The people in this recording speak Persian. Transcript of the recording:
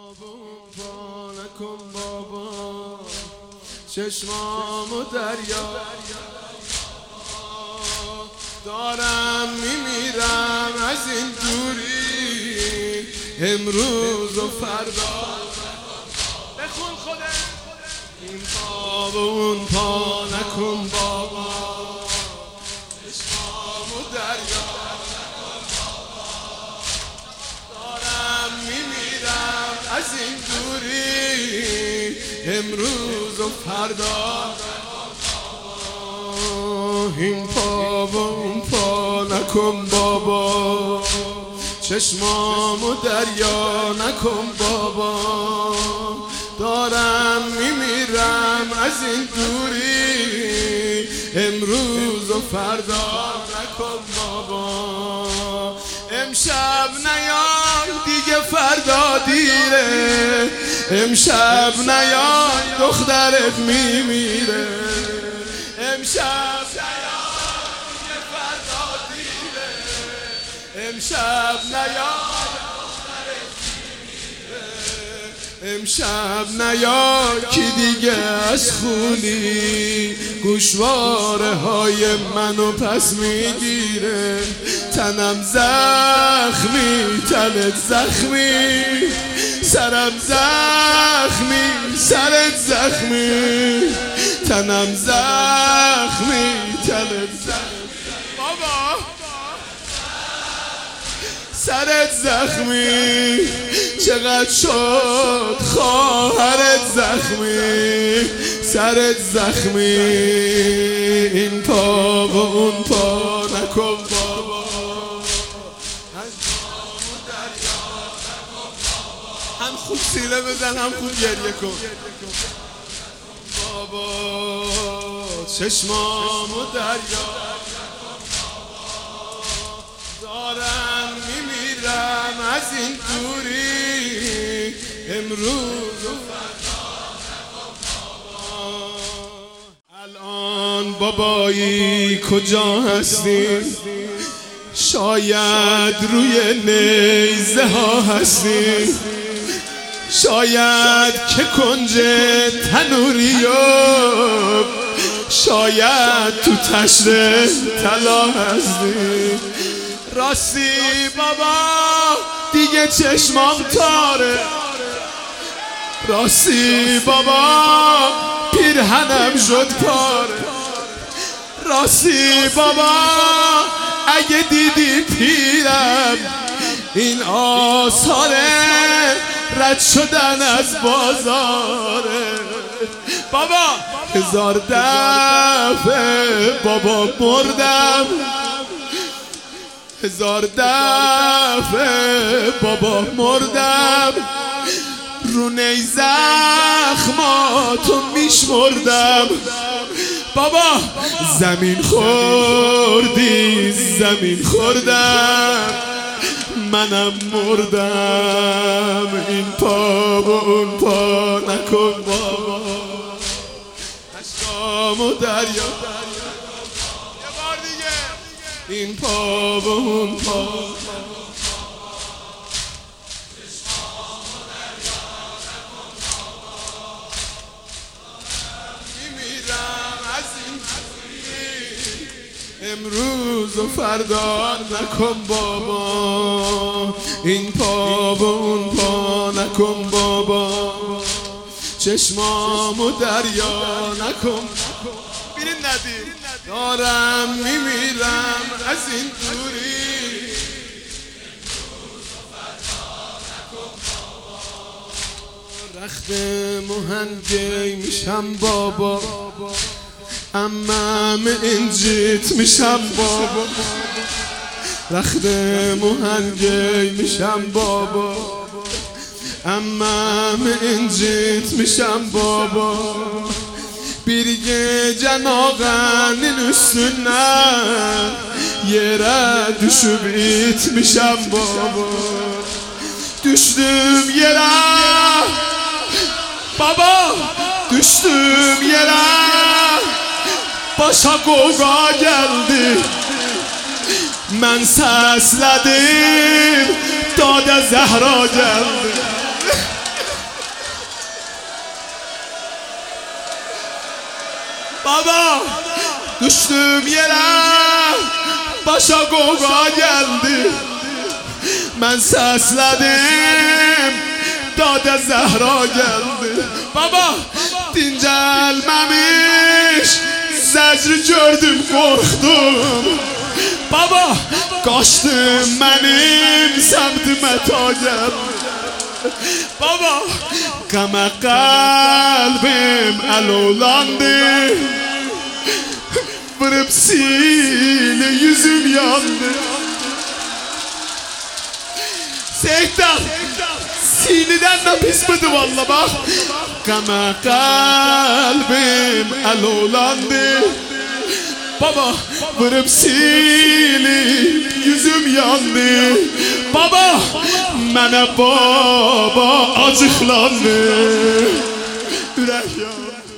پا نکن بابا، چشمامو دریا دارم میمیرم از این دوری، امروز و فردا بخون خودت. این پا به اون پا نکن بابا، چشمامو دریا دارم میمیرم از این دوری، امروز و فردا. این پا به اون پا نکن بابا، چشمامو دریا نکن بابا، دارم میمیرم از این دوری، امروز و فردا نکن بابا. امشب نیای دیگه فردا دیره، امشب نیای دخترت میمیره، امشب نیای دیگه فردا دیره، امشب نیای امشب نیای کی دیگه از خونی گوشواره های منو پس میگیره. تنم زخمی، تنت زخمی، سرم زخمی، سرت زخمی، تنم زخمی، تنت زخمی، بابا سرت زخمی، چقدر شد خواهرت زخمی، سرت زخمی. این پا و اون پا نکن بابا، هم خوب سینه بزن هم خوب گریه کن بابا، چشمامو دریا دارم میمیرم از این دوری، امروز و فردا نکن بابا. الان بابایی کجا هستی؟ شاید روی نیزه ها هستی، شاید که کنج تنوریو، شاید تو تشر طلا هستی. راستی بابا دیگه چشمام تاره، راستی بابا پیرهنم شد پاره، راستی بابا اگه دیدی پیرم این آثاره رد شدن از بازاره. بابا 1000 دفعه بابا مردم، 1000 دفعه بابا مردم، رو زخماتو میشمردم. بابا زمین خوردی زمین خوردم، منم مردم. این پا و اون پا نکن بابا، اشکامو دریا این پا و اون پا میمیرم از این دوری، امروز و فردا نکن بابا. این پا و اون پا نکن بابا، چشمامو دریا نکن. بیرین ندید دارم میمیرم از این دوری، رخت مهنگی میشم بابا، عمم اینجیت میشم بابا، رخت مهنگی میشم بابا، عمم اینجیت میشم بابا. Birge canağanın üstüne yere düşüp itmişem baba, düştüm yere baba, düştüm yere, başa qoğa geldi, mən səslədim, Dada Zəhra geldi. Baba düştüm yere, başa qoğa geldi. Ben sesledim, Dade Zehra geldi. Baba dincəlməmiş, zəcri gördüm, qorxdum. Baba qaçdım, mənim səmtimə ta gəldi. Baba qəmə qəlbim əlolandı, vırıb sili yüzüm yandı. Seyitdən siniden de pis miydi valla bak. Qəmə qəlbim əlolandı. Baba vırıb silib yüzüm yandı. Baba mənə baba acıqlandı. Ürək yandı.